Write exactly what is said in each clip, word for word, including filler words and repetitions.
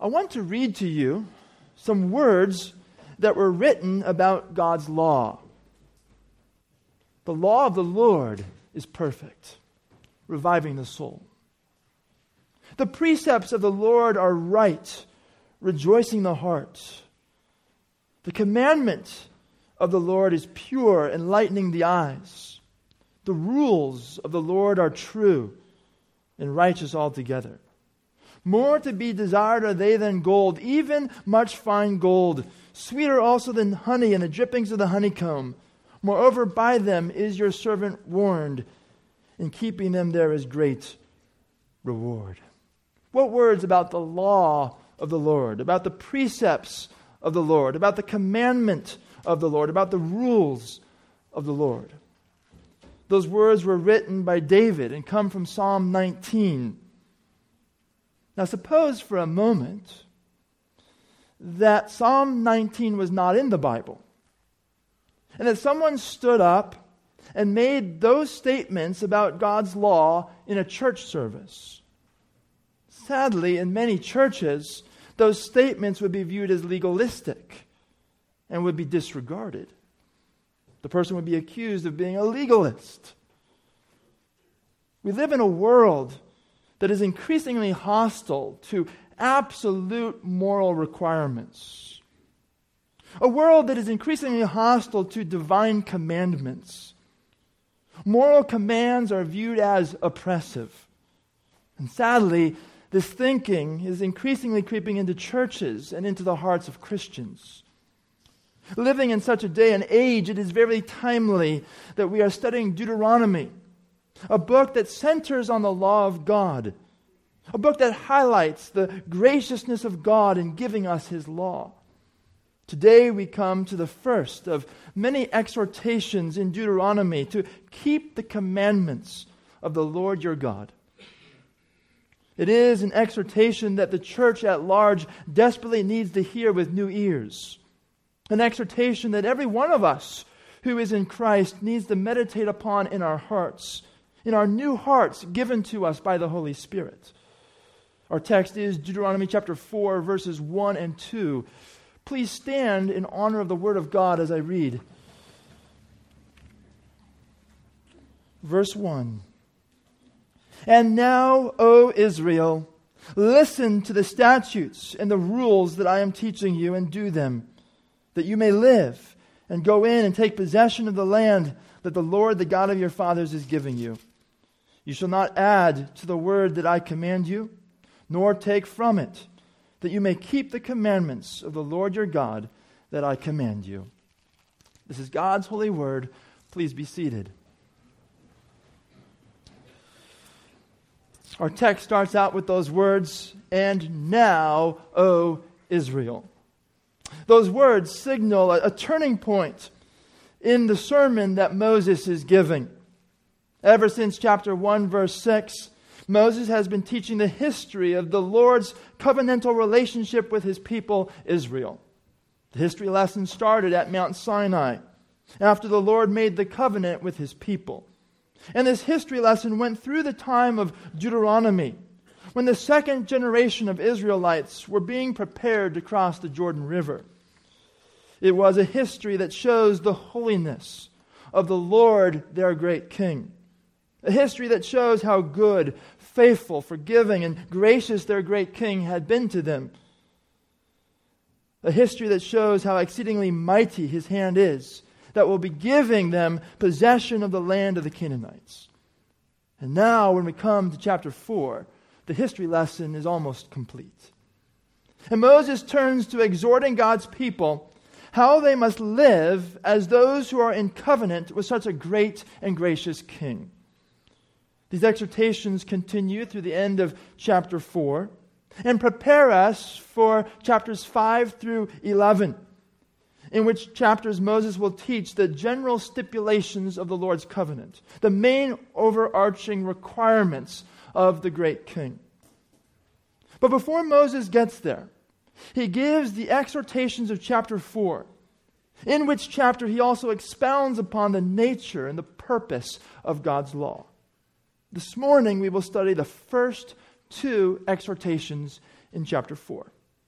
I want to read to you some words that were written about God's law. The law of the Lord is perfect, reviving the soul. The precepts of the Lord are right, rejoicing the heart. The commandment of the Lord is pure, enlightening the eyes. The rules of the Lord are true and righteous altogether. More to be desired are they than gold, even much fine gold, sweeter also than honey and the drippings of the honeycomb. Moreover, by them is your servant warned. In keeping them there is great reward. What words about the law of the Lord, about the precepts of the Lord, about the commandment of the Lord, about the rules of the Lord. Those words were written by David and come from Psalm nineteen. Now suppose for a moment that Psalm nineteen was not in the Bible, and that someone stood up and made those statements about God's law in a church service. Sadly, in many churches, those statements would be viewed as legalistic and would be disregarded. The person would be accused of being a legalist. We live in a world that is increasingly hostile to absolute moral requirements. A world that is increasingly hostile to divine commandments. Moral commands are viewed as oppressive. And sadly, this thinking is increasingly creeping into churches and into the hearts of Christians. Living in such a day and age, it is very timely that we are studying Deuteronomy, a book that centers on the law of God, a book that highlights the graciousness of God in giving us His law. Today we come to the first of many exhortations in Deuteronomy to keep the commandments of the Lord your God. It is an exhortation that the church at large desperately needs to hear with new ears. An exhortation that every one of us who is in Christ needs to meditate upon in our hearts, in our new hearts given to us by the Holy Spirit. Our text is Deuteronomy chapter four, verses one and two. Please stand in honor of the Word of God as I read. Verse one. And now, O Israel, listen to the statutes and the rules that I am teaching you, and do them, that you may live and go in and take possession of the land that the Lord, the God of your fathers, is giving you. You shall not add to the word that I command you, nor take from it, that you may keep the commandments of the Lord your God that I command you. This is God's holy word. Please be seated. Our text starts out with those words, and now, O Israel. Those words signal a, a turning point in the sermon that Moses is giving. Ever since chapter one, verse six, Moses has been teaching the history of the Lord's covenantal relationship with His people, Israel. The history lesson started at Mount Sinai, after the Lord made the covenant with His people. And this history lesson went through the time of Deuteronomy, when the second generation of Israelites were being prepared to cross the Jordan River. It was a history that shows the holiness of the Lord, their great King. A history that shows how good, faithful, forgiving, and gracious their great King had been to them. A history that shows how exceedingly mighty His hand is, that will be giving them possession of the land of the Canaanites. And now, when we come to chapter four, the history lesson is almost complete. And Moses turns to exhorting God's people how they must live as those who are in covenant with such a great and gracious King. These exhortations continue through the end of chapter four and prepare us for chapters five through eleven. In which chapters Moses will teach the general stipulations of the Lord's covenant, the main overarching requirements of the great King. But before Moses gets there, he gives the exhortations of chapter four, in which chapter he also expounds upon the nature and the purpose of God's law. This morning we will study the first two exhortations in chapter four.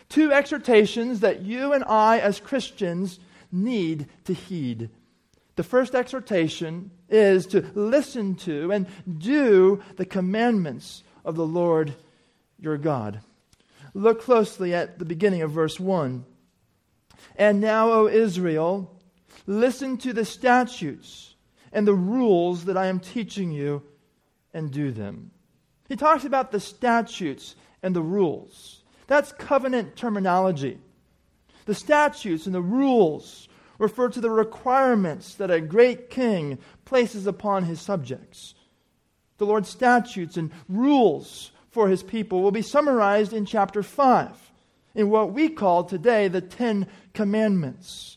Two exhortations that you and I as Christians need to heed. The first exhortation is to listen to and do the commandments of the Lord your God. Look closely at the beginning of verse one. And now, O Israel, listen to the statutes and the rules that I am teaching you, and do them. He talks about the statutes and the rules. That's covenant terminology. The statutes and the rules refer to the requirements that a great king places upon his subjects. The Lord's statutes and rules for his people will be summarized in chapter five, in what we call today the Ten Commandments.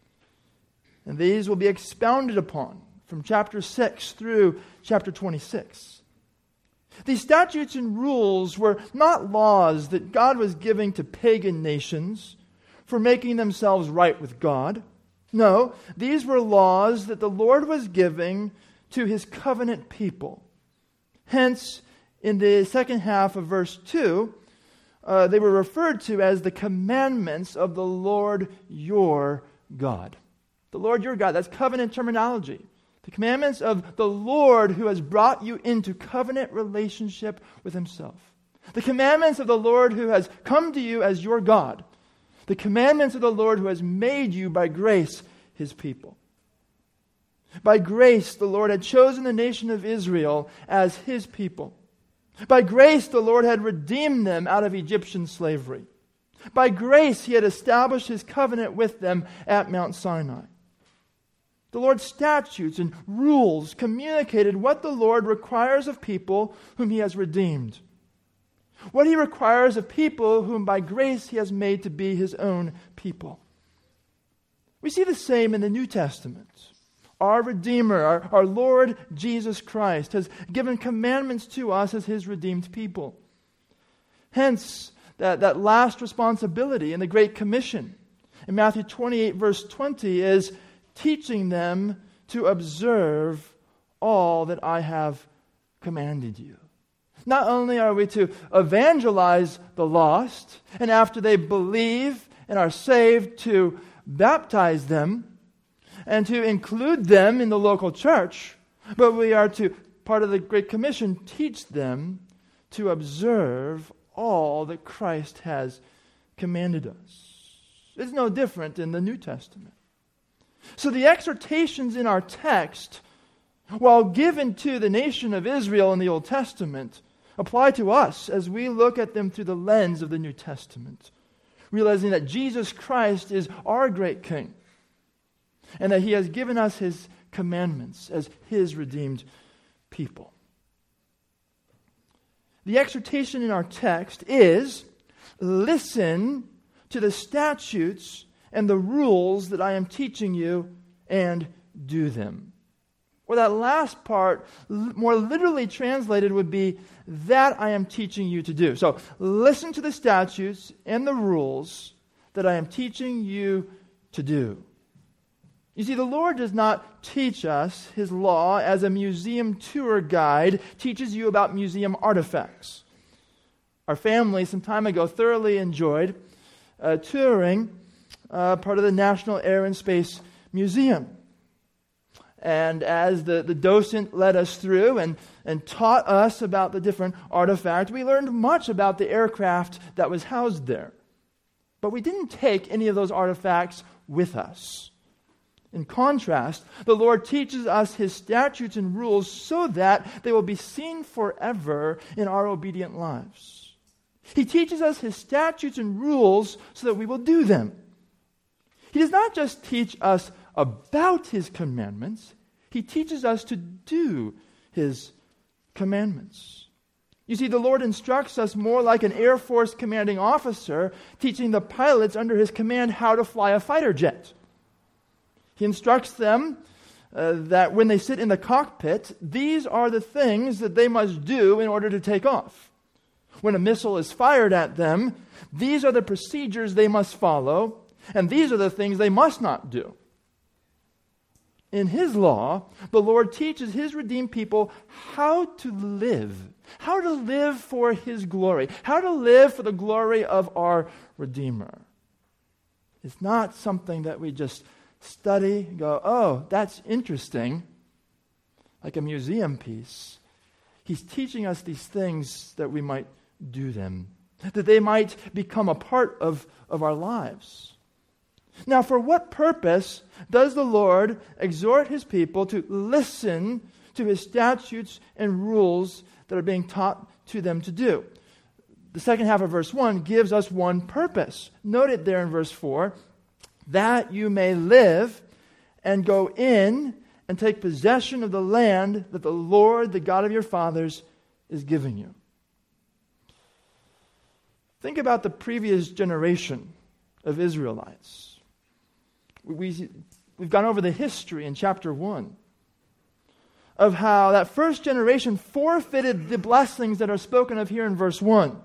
And these will be expounded upon from chapter six through chapter twenty-six. These statutes and rules were not laws that God was giving to pagan nations for making themselves right with God. No, these were laws that the Lord was giving to his covenant people. Hence, in the second half of verse two, uh, they were referred to as the commandments of the Lord your God. The Lord your God, that's covenant terminology. The commandments of the Lord who has brought you into covenant relationship with himself. The commandments of the Lord who has come to you as your God. The commandments of the Lord who has made you by grace his people. By grace, the Lord had chosen the nation of Israel as his people. By grace, the Lord had redeemed them out of Egyptian slavery. By grace, he had established his covenant with them at Mount Sinai. The Lord's statutes and rules communicated what the Lord requires of people whom he has redeemed. What he requires of people whom by grace he has made to be his own people. We see the same in the New Testament. Our Redeemer, our, our Lord Jesus Christ, has given commandments to us as his redeemed people. Hence, that, that last responsibility in the Great Commission in Matthew twenty-eight, verse twenty, is teaching them to observe all that I have commanded you. Not only are we to evangelize the lost, and after they believe and are saved, to baptize them and to include them in the local church, but we are to, part of the Great Commission, teach them to observe all that Christ has commanded us. It's no different in the New Testament. So the exhortations in our text, while given to the nation of Israel in the Old Testament, apply to us as we look at them through the lens of the New Testament, realizing that Jesus Christ is our great King and that he has given us his commandments as his redeemed people. The exhortation in our text is, listen to the statutes and the rules that I am teaching you, and do them. Or that last part, more literally translated, would be, that I am teaching you to do. So, listen to the statutes and the rules that I am teaching you to do. You see, the Lord does not teach us his law as a museum tour guide teaches you about museum artifacts. Our family some time ago thoroughly enjoyed uh, touring uh, part of the National Air and Space Museum. And as the, the docent led us through and, and taught us about the different artifacts, we learned much about the aircraft that was housed there. But we didn't take any of those artifacts with us. In contrast, the Lord teaches us his statutes and rules so that they will be seen forever in our obedient lives. He teaches us his statutes and rules so that we will do them. He does not just teach us about his commandments, he teaches us to do his commandments. You see, the Lord instructs us more like an Air Force commanding officer teaching the pilots under his command how to fly a fighter jet. He instructs them uh, that when they sit in the cockpit, these are the things that they must do in order to take off. When a missile is fired at them, these are the procedures they must follow, and these are the things they must not do. in His law, the Lord teaches His redeemed people how to live, how to live for His glory, how to live for the glory of our Redeemer. It's not something that we just study and go, oh, that's interesting, like a museum piece. He's teaching us these things that we might do them, that they might become a part of, of our lives. Now, for what purpose does the Lord exhort His people to listen to His statutes and rules that are being taught to them to do? The second half of verse one gives us one purpose. Note it there in verse four, that you may live and go in and take possession of the land that the Lord, the God of your fathers, is giving you. Think about the previous generation of Israelites. We, we've gone over the history in chapter one of how that first generation forfeited the blessings that are spoken of here in verse one.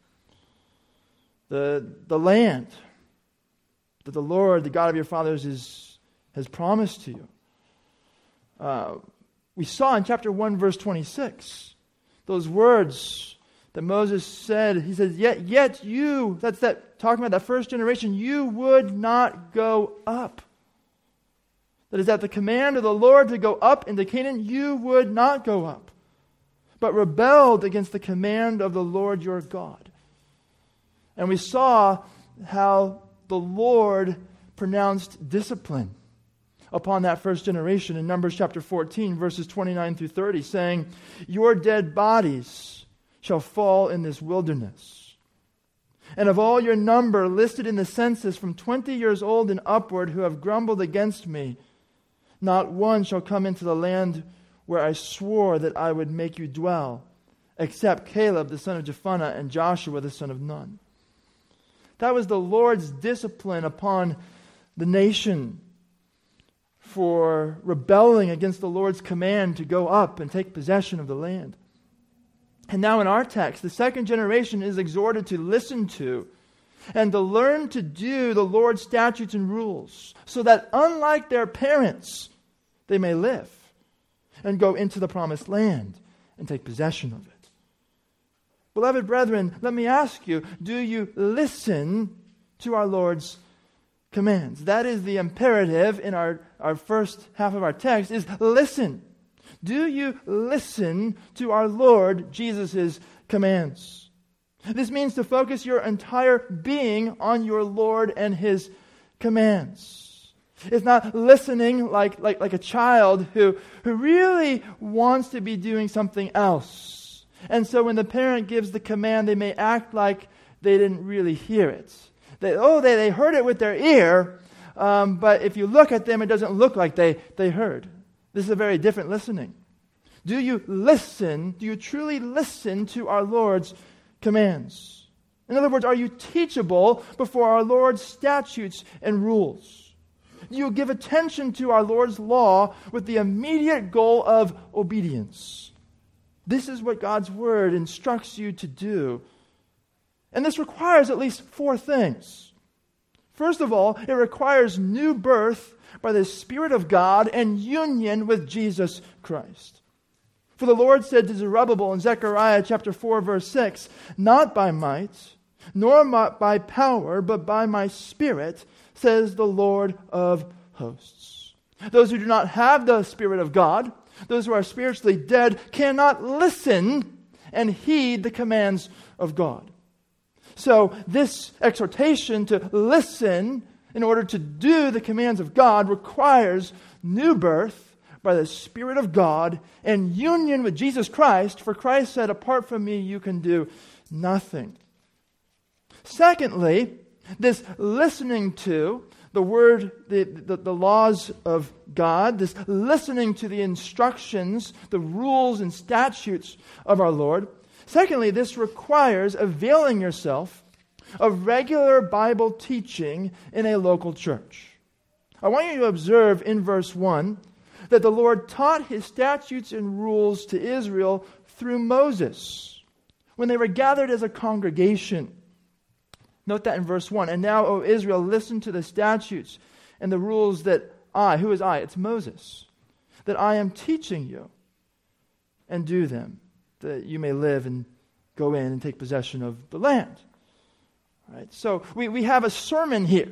The, the land that the Lord, the God of your fathers, is, has promised to you. Uh, we saw in chapter one, verse twenty-six, those words that Moses said. He said, yet, yet you, that's that talking about that first generation, you would not go up. That is at the command of the Lord to go up into Canaan, you would not go up, but rebelled against the command of the Lord your God. And we saw how the Lord pronounced discipline upon that first generation in Numbers chapter fourteen, verses twenty-nine through thirty, saying, your dead bodies shall fall in this wilderness. And of all your number listed in the census from twenty years old and upward who have grumbled against me, not one shall come into the land where I swore that I would make you dwell, except Caleb the son of Jephunneh and Joshua the son of Nun. That was the Lord's discipline upon the nation for rebelling against the Lord's command to go up and take possession of the land. And now in our text, the second generation is exhorted to listen to and to learn to do the Lord's statutes and rules, so that unlike their parents, they may live and go into the promised land and take possession of it. Beloved brethren, let me ask you, do you listen to our Lord's commands? That is the imperative in our, our first half of our text, is listen. Do you listen to our Lord Jesus' commands? This means to focus your entire being on your Lord and His commands. It's not listening like, like, like a child who, who really wants to be doing something else. And so when the parent gives the command, they may act like they didn't really hear it. They, oh, they, they heard it with their ear, um, but if you look at them, it doesn't look like they, they heard. This is a very different listening. Do you listen? Do you truly listen to our Lord's commands? In other words, are you teachable before our Lord's statutes and rules? Do you give attention to our Lord's law with the immediate goal of obedience? This is what God's Word instructs you to do. And this requires at least four things. First of all, it requires new birth by the Spirit of God and union with Jesus Christ. For the Lord said to Zerubbabel in Zechariah chapter four, verse six, not by might, nor by power, but by my Spirit, says the Lord of hosts. Those who do not have the Spirit of God, those who are spiritually dead, cannot listen and heed the commands of God. So this exhortation to listen in order to do the commands of God requires new birth by the Spirit of God and union with Jesus Christ, for Christ said, apart from me you can do nothing. Secondly, this listening to the word, the, the, the laws of God, this listening to the instructions, the rules and statutes of our Lord. Secondly, this requires availing yourself of regular Bible teaching in a local church. I want you to observe in verse one that the Lord taught His statutes and rules to Israel through Moses when they were gathered as a congregation. Note that in verse one. And now, O Israel, listen to the statutes and the rules that I, who is I? It's Moses, that I am teaching you, and do them, that you may live and go in and take possession of the land. All right, so we, we have a sermon here.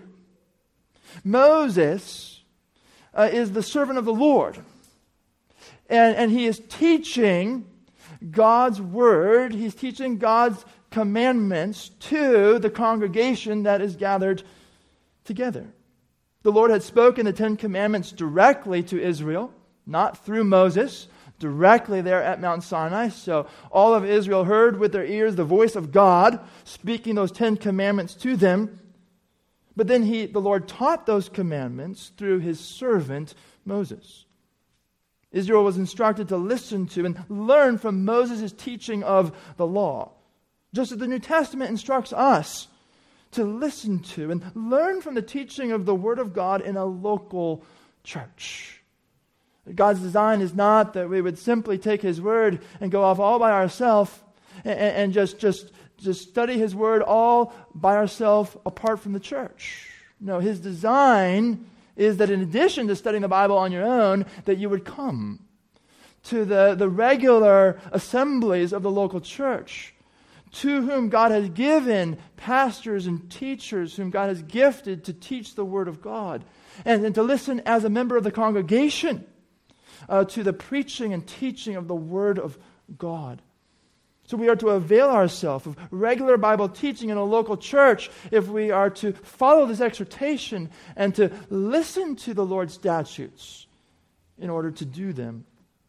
Moses uh, is the servant of the Lord, and, and he is teaching God's word. He's teaching God's commandments to the congregation that is gathered together. The Lord had spoken the Ten Commandments directly to Israel, not through Moses, directly there at Mount Sinai. So all of Israel heard with their ears the voice of God speaking those Ten Commandments to them. But then he, the Lord taught those commandments through his servant Moses. Israel was instructed to listen to and learn from Moses' teaching of the law. Just as the New Testament instructs us to listen to and learn from the teaching of the Word of God in a local church. God's design is not that we would simply take His Word and go off all by ourselves and, and just, just, just study His Word all by ourselves apart from the church. No, His design is that in addition to studying the Bible on your own, that you would come to the, the regular assemblies of the local church, to whom God has given pastors and teachers, whom God has gifted to teach the Word of God, and, and to listen as a member of the congregation uh, to the preaching and teaching of the Word of God. So we are to avail ourselves of regular Bible teaching in a local church if we are to follow this exhortation and to listen to the Lord's statutes in order to do them.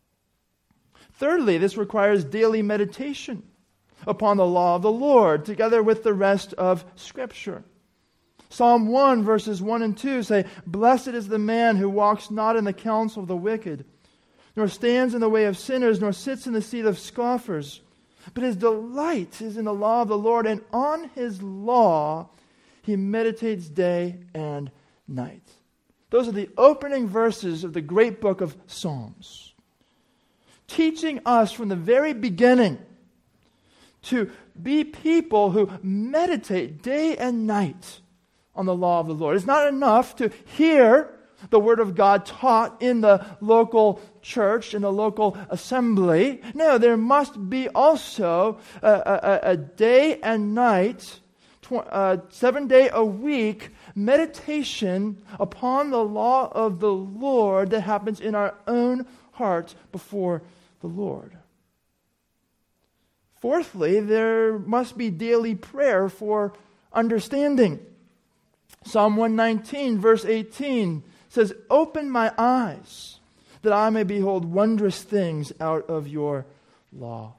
Thirdly, this requires daily meditation upon the law of the Lord, together with the rest of Scripture. Psalm one, verses one and two say, "Blessed is the man who walks not in the counsel of the wicked, nor stands in the way of sinners, nor sits in the seat of scoffers. But his delight is in the law of the Lord, and on his law he meditates day and night." Those are the opening verses of the great book of Psalms, teaching us from the very beginning to be people who meditate day and night on the law of the Lord. It's not enough to hear the Word of God taught in the local church, in the local assembly. No, there must be also a, a, a day and night, tw- uh, seven day a week meditation upon the law of the Lord that happens in our own heart before the Lord. Fourthly, there must be daily prayer for understanding. Psalm one nineteen, verse eighteen says, "Open my eyes, that I may behold wondrous things out of your law."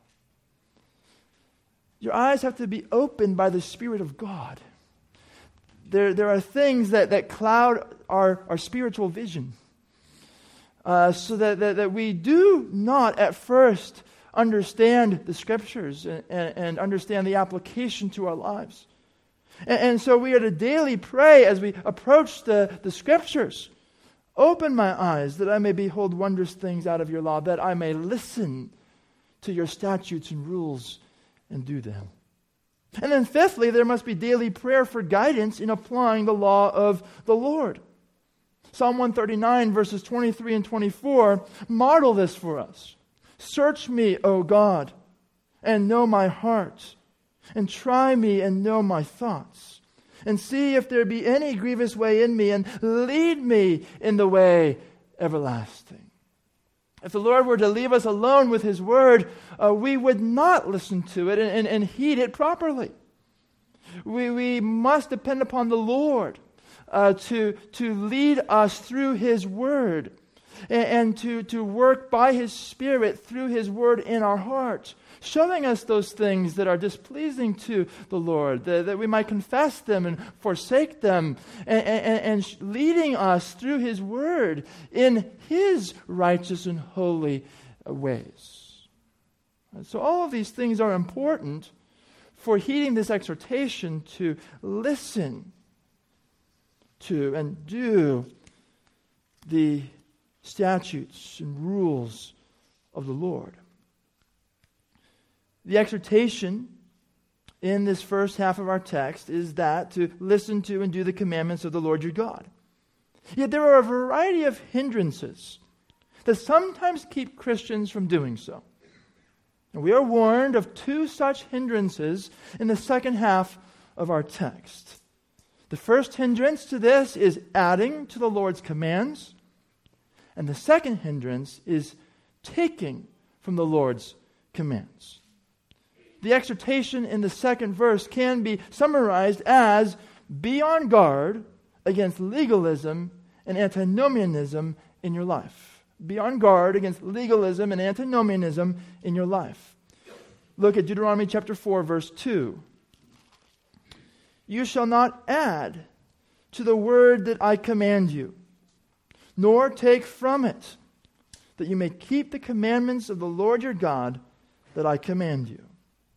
Your eyes have to be opened by the Spirit of God. There, there are things that, that cloud our, our spiritual vision, uh, so that, that, that we do not at first understand the Scriptures and, and, and understand the application to our lives. And, and so we are to daily pray as we approach the, the Scriptures. "Open my eyes that I may behold wondrous things out of your law, that I may listen to your statutes and rules and do them." And then fifthly, there must be daily prayer for guidance in applying the law of the Lord. Psalm one thirty-nine, verses twenty-three and twenty-four model this for us. "Search me, O God, and know my heart, and try me and know my thoughts, and see if there be any grievous way in me, and lead me in the way everlasting." If the Lord were to leave us alone with His Word, uh, we would not listen to it and, and, and heed it properly. We, we must depend upon the Lord uh, to, to lead us through His Word and, and to, to work by His Spirit through His Word in our hearts, showing us those things that are displeasing to the Lord, that, that we might confess them and forsake them, and, and, and leading us through His Word in His righteous and holy ways. So all of these things are important for heeding this exhortation to listen to and do the statutes and rules of the Lord. The exhortation in this first half of our text is that to listen to and do the commandments of the Lord your God. Yet there are a variety of hindrances that sometimes keep Christians from doing so. And we are warned of two such hindrances in the second half of our text. The first hindrance to this is adding to the Lord's commands, and the second hindrance is taking from the Lord's commands. The exhortation in the second verse can be summarized as, be on guard against legalism and antinomianism in your life. Be on guard against legalism and antinomianism in your life. Look at Deuteronomy chapter four, verse two. You shall not add to the word that I command you, nor take from it, that you may keep the commandments of the Lord your God that I command you.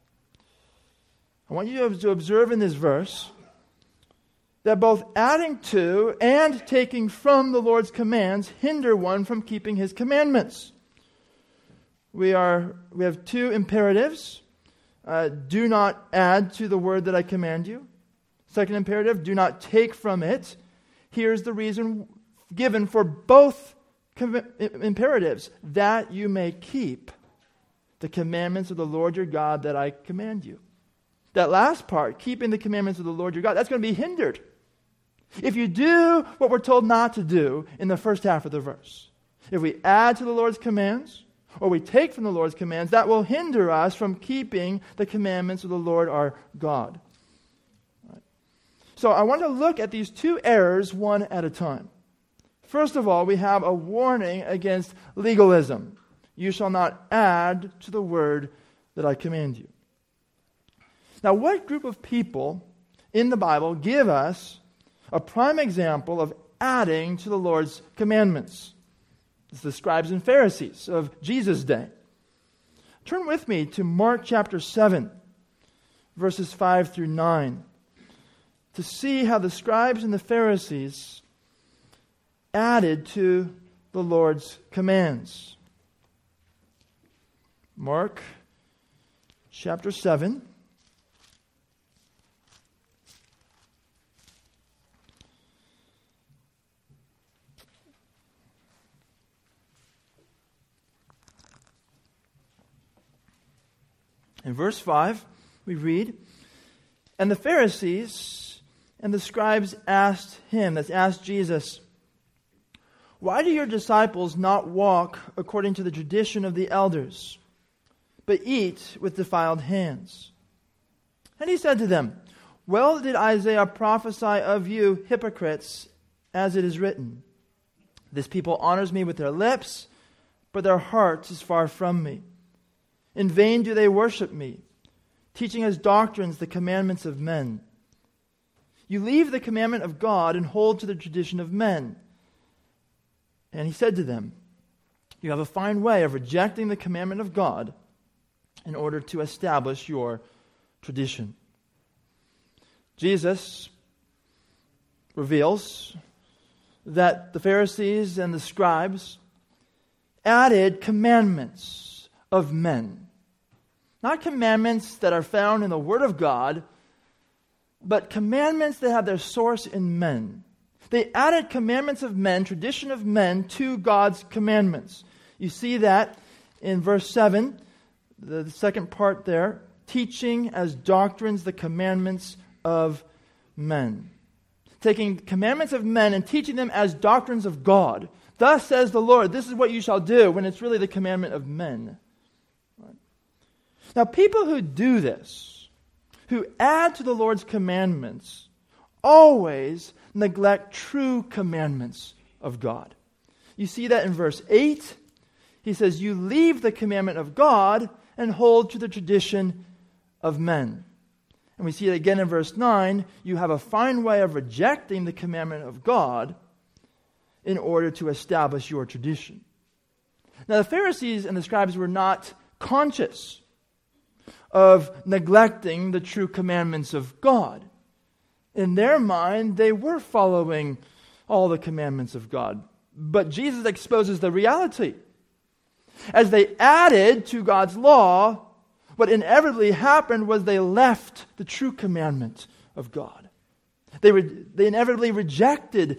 I want you to observe in this verse that both adding to and taking from the Lord's commands hinder one from keeping His commandments. We are we have two imperatives. Uh, do not add to the word that I command you. Second imperative, do not take from it. Here's the reason given for both com- imperatives, that you may keep the commandments of the Lord your God that I command you. That last part, keeping the commandments of the Lord your God, that's going to be hindered if you do what we're told not to do in the first half of the verse. If we add to the Lord's commands, or we take from the Lord's commands, that will hinder us from keeping the commandments of the Lord our God. Right. So I want to look at these two errors one at a time. First of all, we have a warning against legalism. You shall not add to the word that I command you. Now, what group of people in the Bible give us a prime example of adding to the Lord's commandments? It's the scribes and Pharisees of Jesus' day. Turn with me to Mark chapter seven, verses five through nine, to see how the scribes and the Pharisees added to the Lord's commands. Mark chapter seven. In verse five, we read, and the Pharisees and the scribes asked him, that's asked Jesus, why do your disciples not walk according to the tradition of the elders, but eat with defiled hands? And he said to them, well did Isaiah prophesy of you hypocrites, as it is written, this people honors me with their lips, but their heart is far from me. In vain do they worship me, teaching as doctrines the commandments of men. You leave the commandment of God and hold to the tradition of men. And he said to them, you have a fine way of rejecting the commandment of God in order to establish your tradition. Jesus reveals that the Pharisees and the scribes added commandments of men. Not commandments that are found in the Word of God, but commandments that have their source in men. They added commandments of men, tradition of men, to God's commandments. You see that in verse seven, the second part there, teaching as doctrines the commandments of men. Taking commandments of men and teaching them as doctrines of God. Thus says the Lord, this is what you shall do, when it's really the commandment of men. Now, people who do this, who add to the Lord's commandments, always neglect true commandments of God. You see that in verse eight. He says, you leave the commandment of God and hold to the tradition of men. And we see it again in verse nine. You have a fine way of rejecting the commandment of God in order to establish your tradition. Now, the Pharisees and the scribes were not conscious of neglecting the true commandments of God. In their mind, they were following all the commandments of God. But Jesus exposes the reality. As they added to God's law, what inevitably happened was they left the true commandment of God. They, re- they inevitably rejected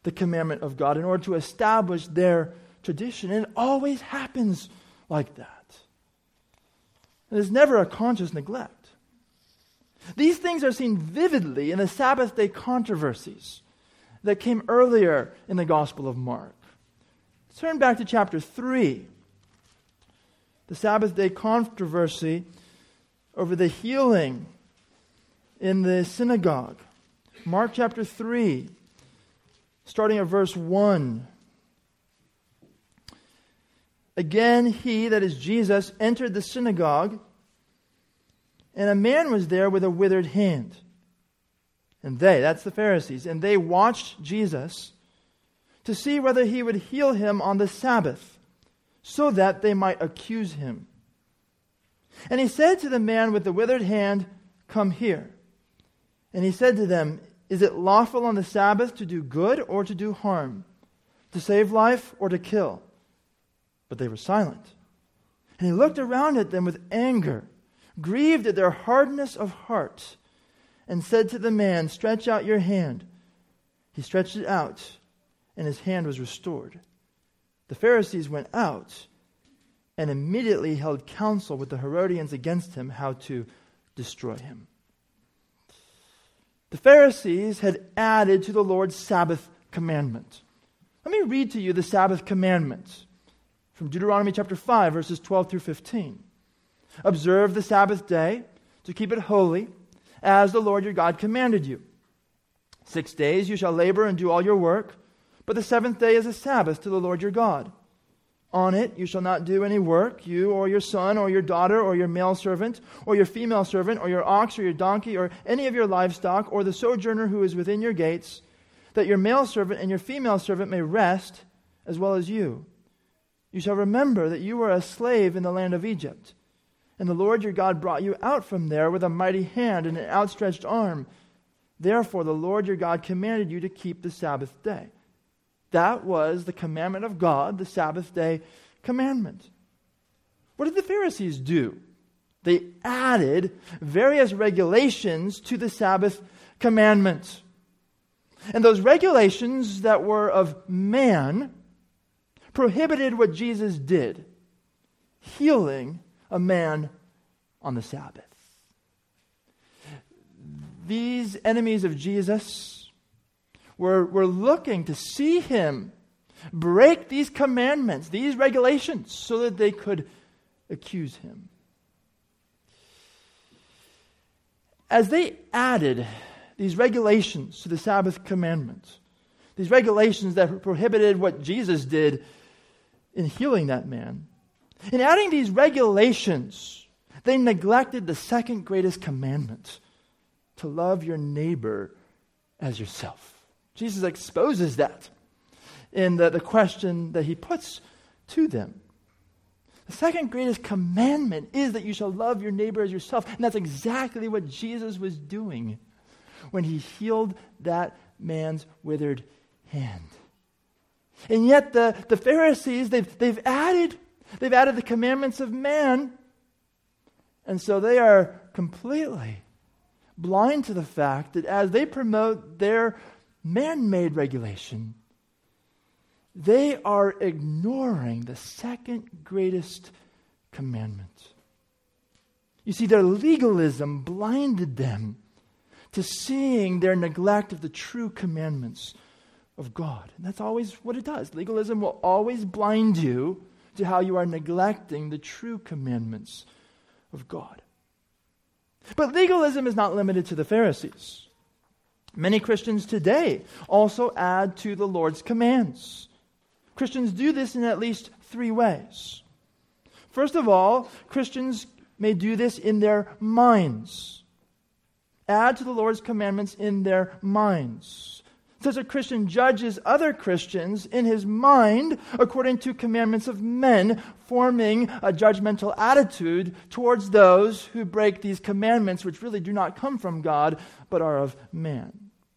the commandment of God in order to establish their tradition. And it always happens like that. It is never a conscious neglect. These things are seen vividly in the Sabbath day controversies that came earlier in the Gospel of Mark. Turn back to chapter three. The Sabbath day controversy over the healing in the synagogue. Mark chapter three, starting at verse one. Again, he, that is Jesus, entered the synagogue, and a man was there with a withered hand. And they, that's the Pharisees, and they watched Jesus to see whether he would heal him on the Sabbath, so that they might accuse him. And he said to the man with the withered hand, "Come here." And he said to them, "Is it lawful on the Sabbath to do good or to do harm, to save life or to kill?" But they were silent. And he looked around at them with anger, grieved at their hardness of heart, and said to the man, "Stretch out your hand." He stretched it out, and his hand was restored. The Pharisees went out and immediately held counsel with the Herodians against him, how to destroy him. The Pharisees had added to the Lord's Sabbath commandment. Let me read to you the Sabbath commandment from Deuteronomy chapter five, verses twelve through fifteen. "Observe the Sabbath day to keep it holy, as the Lord your God commanded you. Six days you shall labor and do all your work, but the seventh day is a Sabbath to the Lord your God. On it you shall not do any work, you or your son or your daughter or your male servant or your female servant or your ox or your donkey or any of your livestock or the sojourner who is within your gates, that your male servant and your female servant may rest as well as you. You shall remember that you were a slave in the land of Egypt, and the Lord your God brought you out from there with a mighty hand and an outstretched arm. Therefore the Lord your God commanded you to keep the Sabbath day." That was the commandment of God, the Sabbath day commandment. What did the Pharisees do? They added various regulations to the Sabbath commandment. And those regulations that were of man prohibited what Jesus did, healing a man on the Sabbath. These enemies of Jesus were, were looking to see him break these commandments, these regulations, so that they could accuse him. As they added these regulations to the Sabbath commandment, these regulations that prohibited what Jesus did in healing that man, in adding these regulations, they neglected the second greatest commandment, to love your neighbor as yourself. Jesus exposes that in the, the question that he puts to them. The second greatest commandment is that you shall love your neighbor as yourself. And that's exactly what Jesus was doing when he healed that man's withered hand. And yet the, the Pharisees, they've, they've added, they've added the commandments of man. And so they are completely blind to the fact that as they promote their man-made regulation, they are ignoring the second greatest commandment. You see, their legalism blinded them to seeing their neglect of the true commandments of God. And that's always what it does. Legalism will always blind you to how you are neglecting the true commandments of God. But legalism is not limited to the Pharisees. Many Christians today also add to the Lord's commands. Christians do this in at least three ways. First of all, Christians may do this in their minds. Add to the Lord's commandments in their minds. Such a Christian judges other Christians in his mind according to commandments of men, forming a judgmental attitude towards those who break these commandments, which really do not come from God, but are of man.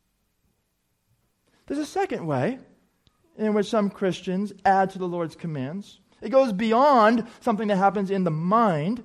There's a second way in which some Christians add to the Lord's commands. It goes beyond something that happens in the mind.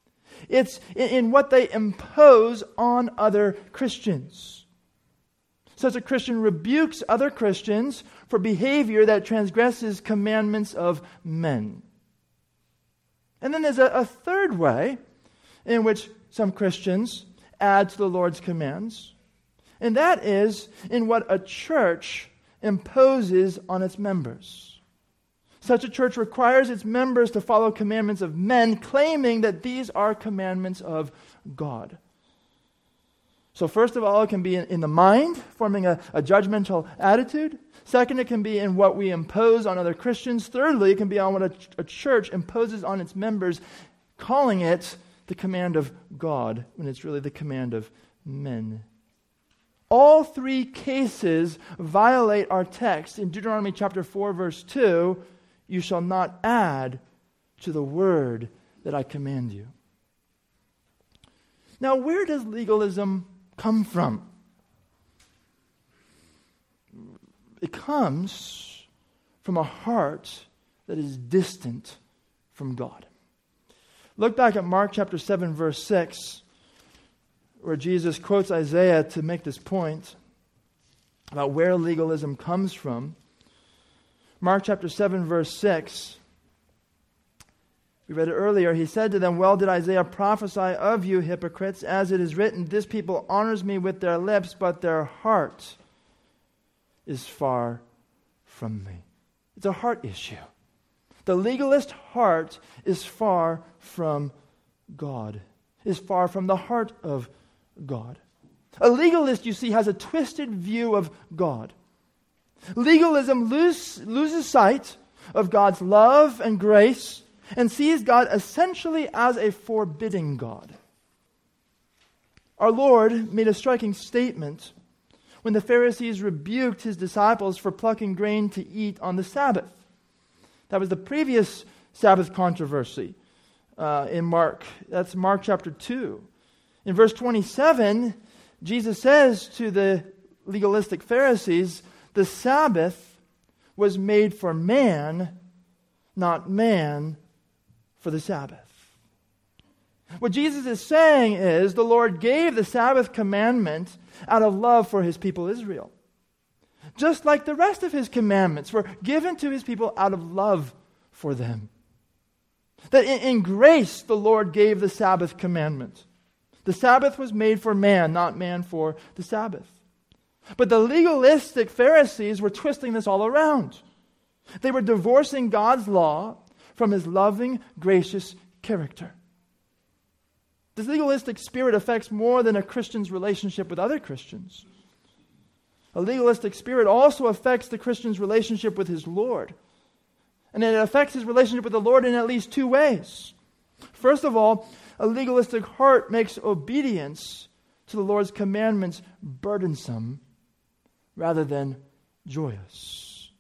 It's in, in what they impose on other Christians. Such a Christian rebukes other Christians for behavior that transgresses commandments of men. And then there's a, a third way in which some Christians add to the Lord's commands, and that is in what a church imposes on its members. Such a church requires its members to follow commandments of men, claiming that these are commandments of God. So first of all, it can be in, in the mind, forming a, a judgmental attitude. Second, it can be in what we impose on other Christians. Thirdly, it can be on what a, a church imposes on its members, calling it the command of God, when it's really the command of men. All three cases violate our text. In Deuteronomy chapter four, verse two, you shall not add to the word that I command you. Now, where does legalism come from? It comes from a heart that is distant from God. Look back at Mark chapter seven, verse six, where Jesus quotes Isaiah to make this point about where legalism comes from. Mark chapter seven, verse six. We read it earlier. He said to them, well did Isaiah prophesy of you, hypocrites, as it is written, this people honors me with their lips, but their heart is far from me. It's a heart issue. The legalist heart is far from God, is far from the heart of God. A legalist, you see, has a twisted view of God. Legalism lose, loses sight of God's love and grace and sees God essentially as a forbidding God. Our Lord made a striking statement when the Pharisees rebuked his disciples for plucking grain to eat on the Sabbath. That was the previous Sabbath controversy uh, in Mark. That's Mark chapter two. In verse twenty-seven, Jesus says to the legalistic Pharisees, the Sabbath was made for man, not man for the Sabbath. What Jesus is saying is the Lord gave the Sabbath commandment out of love for his people Israel. Just like the rest of his commandments were given to his people out of love for them. That in, in grace the Lord gave the Sabbath commandment. The Sabbath was made for man, not man for the Sabbath. But the legalistic Pharisees were twisting this all around. They were divorcing God's law from his loving, gracious character. This legalistic spirit affects more than a Christian's relationship with other Christians. A legalistic spirit also affects the Christian's relationship with his Lord. And it affects his relationship with the Lord in at least two ways. First of all, a legalistic heart makes obedience to the Lord's commandments burdensome rather than joyous.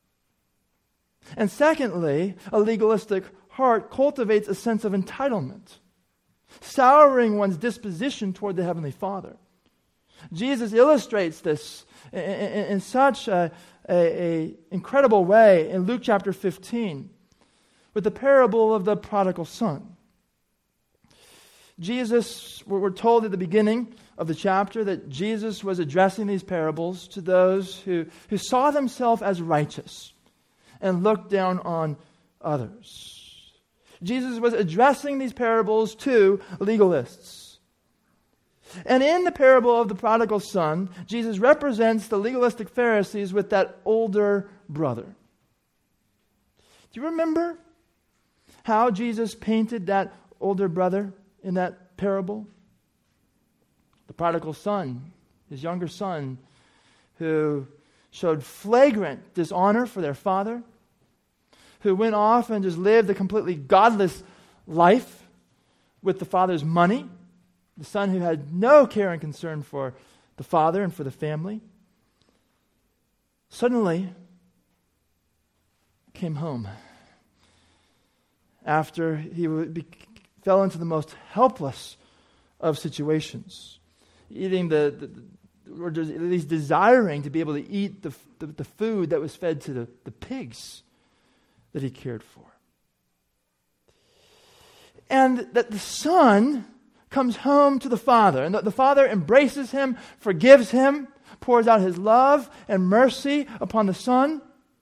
And secondly, a legalistic heart cultivates a sense of entitlement, souring one's disposition toward the Heavenly Father. Jesus illustrates this in, in, in such a, a, a incredible way in Luke chapter fifteen with the parable of the prodigal son. Jesus, we're told at the beginning of the chapter that Jesus was addressing these parables to those who, who saw themselves as righteous and looked down on others. Jesus was addressing these parables to legalists. And in the parable of the prodigal son, Jesus represents the legalistic Pharisees with that older brother. Do you remember how Jesus painted that older brother in that parable? The prodigal son, his younger son, who showed flagrant dishonor for their father, who went off and just lived a completely godless life with the father's money, the son who had no care and concern for the father and for the family, suddenly came home after he be, fell into the most helpless of situations, eating the, the or at least desiring to be able to eat the, the, the food that was fed to the, the pigs that he cared for. And that the son comes home to the father, and the, the father embraces him, forgives him, pours out his love and mercy upon the son.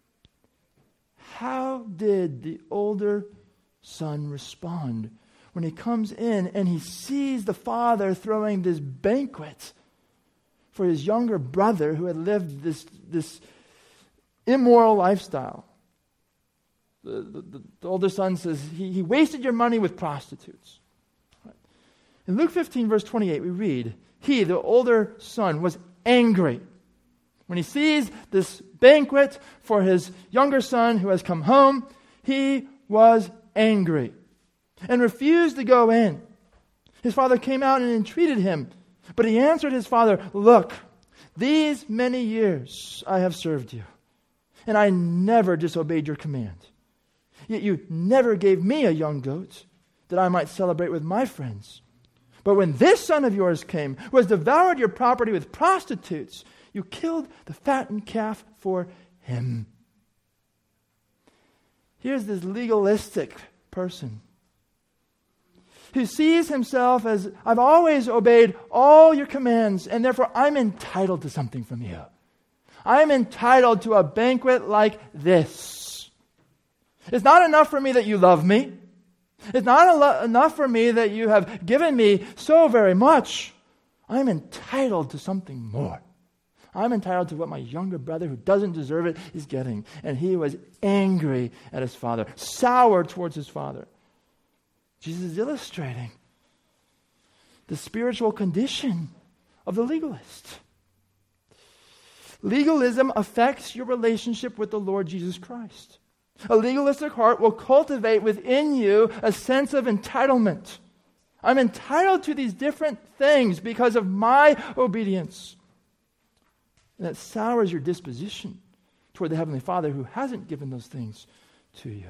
How did the older son respond when he comes in and he sees the father throwing this banquet for his younger brother who had lived this, this immoral lifestyle? The, the, the older son says, he, he wasted your money with prostitutes. In Luke fifteen, verse twenty-eight, we read, he, the older son, was angry when he sees this banquet for his younger son who has come home. He was angry and refused to go in. His father came out and entreated him, but he answered his father, look, these many years I have served you, and I never disobeyed your command. Yet you never gave me a young goat that I might celebrate with my friends. But when this son of yours came, who has devoured your property with prostitutes, you killed the fattened calf for him. Here's this legalistic person who sees himself as, I've always obeyed all your commands, and therefore I'm entitled to something from you. I'm entitled to a banquet like this. It's not enough for me that you love me. It's not al- enough for me that you have given me so very much. I'm entitled to something more. I'm entitled to what my younger brother, who doesn't deserve it, is getting. And he was angry at his father, sour towards his father. Jesus is illustrating the spiritual condition of the legalist. Legalism affects your relationship with the Lord Jesus Christ. A legalistic heart will cultivate within you a sense of entitlement. I'm entitled to these different things because of my obedience. And that sours your disposition toward the Heavenly Father who hasn't given those things to you.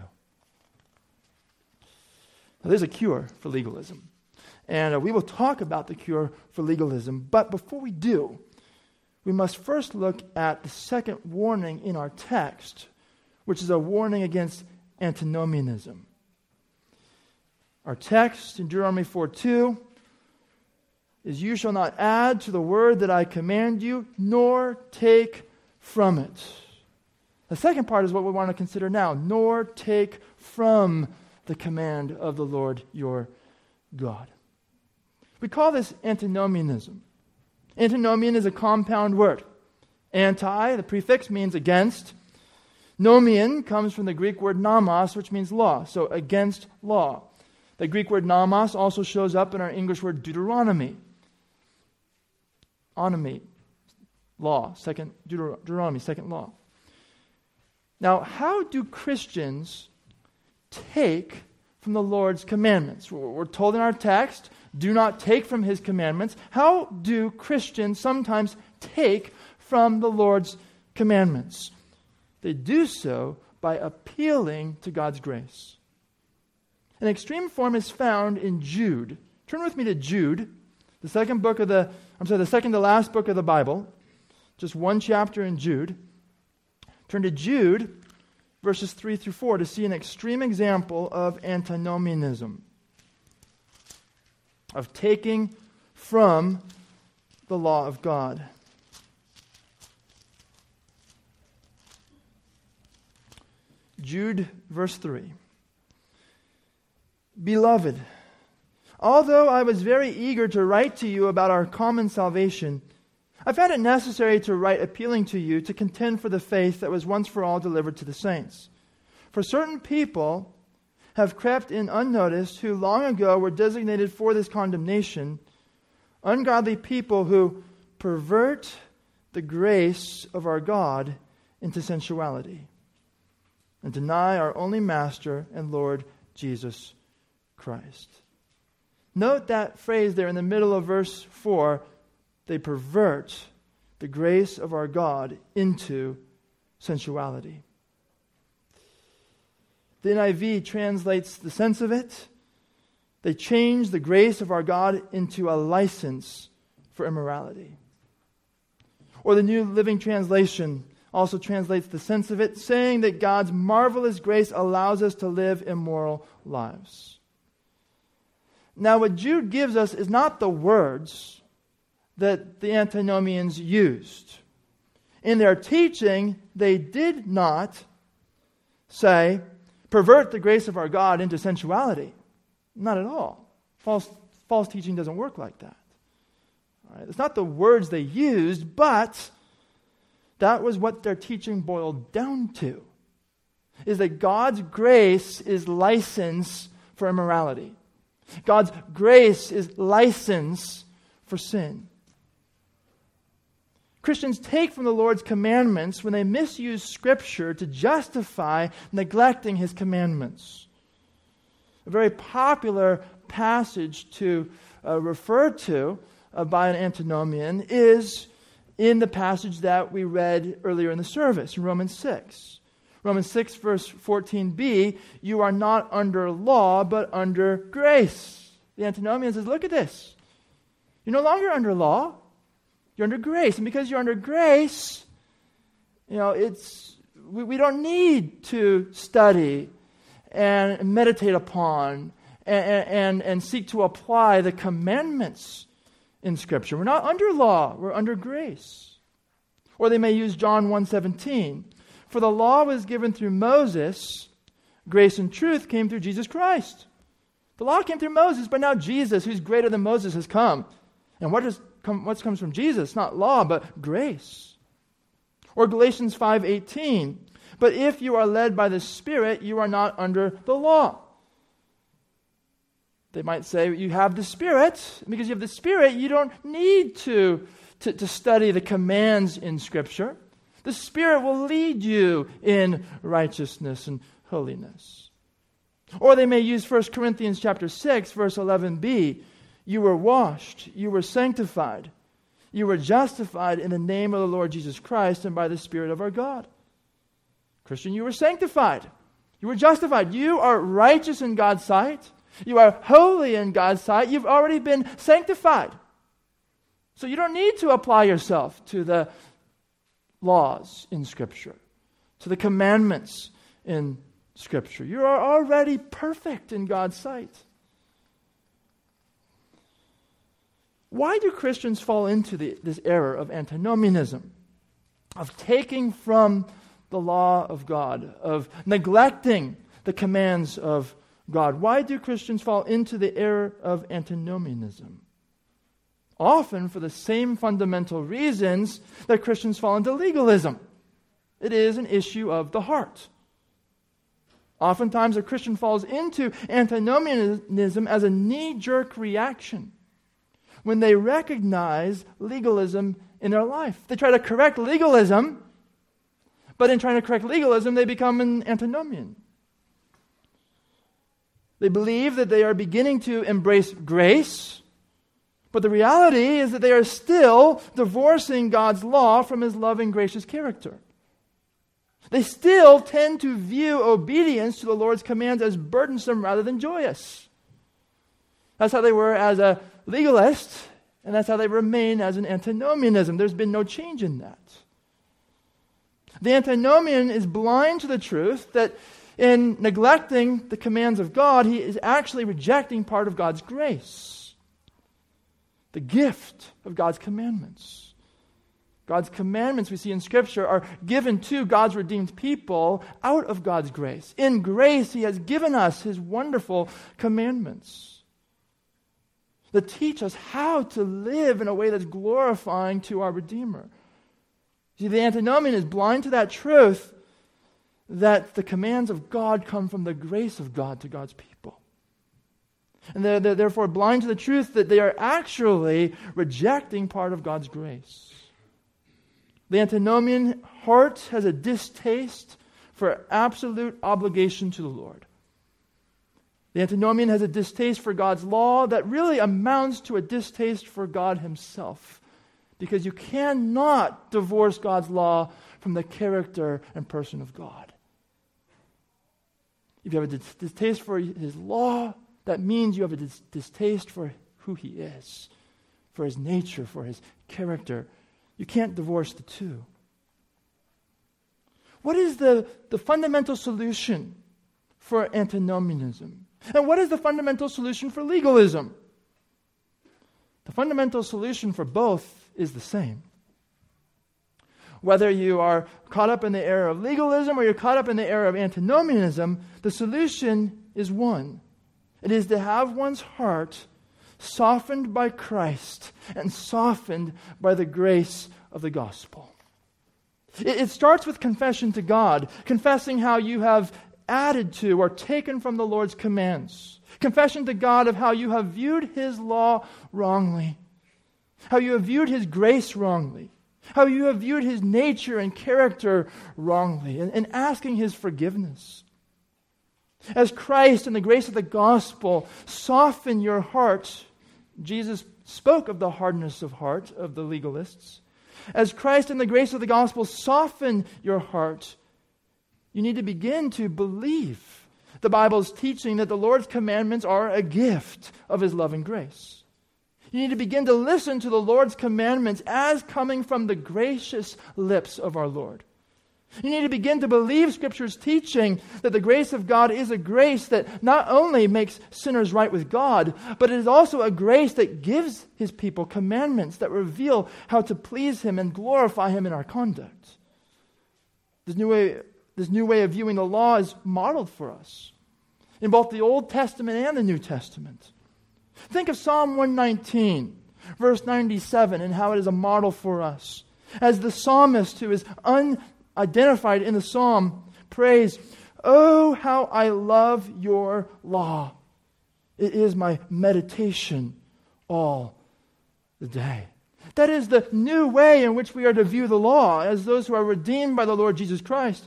Now, there's a cure for legalism. And uh, we will talk about the cure for legalism. But before we do, we must first look at the second warning in our text, which is a warning against antinomianism. Our text in Deuteronomy four two is, you shall not add to the word that I command you, nor take from it. The second part is what we want to consider now, nor take from the command of the Lord your God. We call this antinomianism. Antinomian is a compound word. Anti, the prefix, means against. Nomian comes from the Greek word nomos, which means law, so against law. The Greek word nomos also shows up in our English word Deuteronomy. Onomy, law, second Deuter- Deuteronomy, second law. Now, how do Christians take from the Lord's commandments? We're told in our text, do not take from his commandments. How do Christians sometimes take from the Lord's commandments? They do so by appealing to God's grace. An extreme form is found in Jude. Turn with me to Jude, the second book of the, I'm sorry, the second to last book of the Bible. Just one chapter in Jude. Turn to Jude, verses three through four, to see an extreme example of antinomianism, of taking from the law of God. Jude, verse three. Beloved, although I was very eager to write to you about our common salvation, I found it necessary to write appealing to you to contend for the faith that was once for all delivered to the saints. For certain people have crept in unnoticed who long ago were designated for this condemnation, ungodly people who pervert the grace of our God into sensuality and deny our only Master and Lord Jesus Christ. Note that phrase there in the middle of verse four, they pervert the grace of our God into sensuality. The N I V translates the sense of it. They change the grace of our God into a license for immorality. Or the New Living Translation also translates the sense of it, saying that God's marvelous grace allows us to live immoral lives. Now, what Jude gives us is not the words that the antinomians used. In their teaching, they did not say, pervert the grace of our God into sensuality. Not at all. False, false teaching doesn't work like that. All right? It's not the words they used, but that was what their teaching boiled down to, is that God's grace is license for immorality. God's grace is license for sin. Christians take from the Lord's commandments when they misuse Scripture to justify neglecting His commandments. A very popular passage to uh, refer to uh, by an antinomian is in the passage that we read earlier in the service, in Romans six. Romans six, verse fourteen b, you are not under law, but under grace. The antinomian says, look at this. You're no longer under law. You're under grace. And because you're under grace, you know, it's we, we don't need to study and meditate upon and, and, and seek to apply the commandments in Scripture. We're not under law. We're under grace. Or they may use John one seventeen. For the law was given through Moses, grace and truth came through Jesus Christ. The law came through Moses, but now Jesus, who's greater than Moses, has come. And what does come, what comes from Jesus? Not law, but grace. Or Galatians five eighteen. But if you are led by the Spirit, you are not under the law. They might say, you have the Spirit. Because you have the Spirit, you don't need to, to, to study the commands in Scripture. The Spirit will lead you in righteousness and holiness. Or they may use First Corinthians chapter six, verse eleven b. You were washed, you were sanctified, you were justified in the name of the Lord Jesus Christ and by the Spirit of our God. Christian, you were sanctified. You were justified. You are righteous in God's sight. You are holy in God's sight. You've already been sanctified. So you don't need to apply yourself to the laws in Scripture, to the commandments in Scripture. You are already perfect in God's sight. Why do Christians fall into the, this error of antinomianism, of taking from the law of God, of neglecting the commands of God? Why do Christians fall into the error of antinomianism? Often for the same fundamental reasons that Christians fall into legalism. It is an issue of the heart. Oftentimes a Christian falls into antinomianism as a knee-jerk reaction when they recognize legalism in their life. They try to correct legalism, but in trying to correct legalism, they become an antinomian. They believe that they are beginning to embrace grace, but the reality is that they are still divorcing God's law from His loving, gracious character. They still tend to view obedience to the Lord's commands as burdensome rather than joyous. That's how they were as a legalist, and that's how they remain as an antinomianism. There's been no change in that. The antinomian is blind to the truth that in neglecting the commands of God, he is actually rejecting part of God's grace, the gift of God's commandments. God's commandments, we see in Scripture, are given to God's redeemed people out of God's grace. In grace, He has given us His wonderful commandments that teach us how to live in a way that's glorifying to our Redeemer. See, the antinomian is blind to that truth that the commands of God come from the grace of God to God's people. And they're, they're therefore blind to the truth that they are actually rejecting part of God's grace. The antinomian heart has a distaste for absolute obligation to the Lord. The antinomian has a distaste for God's law that really amounts to a distaste for God Himself, because you cannot divorce God's law from the character and person of God. If you have a distaste for His law, that means you have a dis- distaste for who He is, for His nature, for His character. You can't divorce the two. What is the, the fundamental solution for antinomianism? And what is the fundamental solution for legalism? The fundamental solution for both is the same. Whether you are caught up in the error of legalism or you're caught up in the error of antinomianism, the solution is one. It is to have one's heart softened by Christ and softened by the grace of the gospel. It, it starts with confession to God, confessing how you have added to or taken from the Lord's commands. Confession to God of how you have viewed His law wrongly, how you have viewed His grace wrongly, how you have viewed His nature and character wrongly, and, and asking His forgiveness. As Christ and the grace of the gospel soften your heart, Jesus spoke of the hardness of heart of the legalists. As Christ and the grace of the gospel soften your heart, you need to begin to believe the Bible's teaching that the Lord's commandments are a gift of His loving grace. You need to begin to listen to the Lord's commandments as coming from the gracious lips of our Lord. You need to begin to believe Scripture's teaching that the grace of God is a grace that not only makes sinners right with God, but it is also a grace that gives His people commandments that reveal how to please Him and glorify Him in our conduct. This new way, this new way of viewing the law is modeled for us in both the Old Testament and the New Testament. Think of Psalm one nineteen, verse ninety-seven, and how it is a model for us. As the psalmist, who is unidentified in the psalm, prays, "Oh, how I love your law. It is my meditation all the day." That is the new way in which we are to view the law as those who are redeemed by the Lord Jesus Christ.